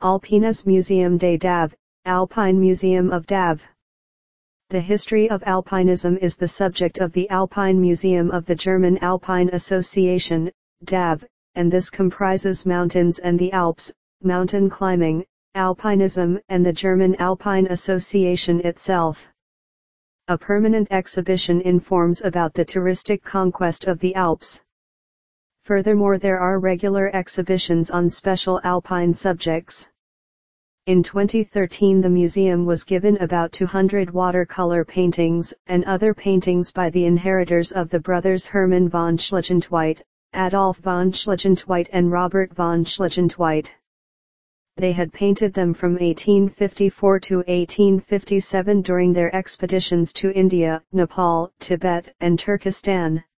Alpines Museum des Daves, Alpine Museum of Daves. The history of alpinism is the subject of the Alpine Museum of the German Alpine Association, DAV, and this comprises mountains and the Alps, mountain climbing, alpinism and the German Alpine Association itself. A permanent exhibition informs about the touristic conquest of the Alps. Furthermore, there are regular exhibitions on special alpine subjects. In 2013 the museum was given about 200 watercolor paintings and other paintings by the inheritors of the brothers Hermann von Schlegentveit, Adolf von Schlegentveit and Robert von Schlegentveit. They had painted them from 1854 to 1857 during their expeditions to India, Nepal, Tibet and Turkestan.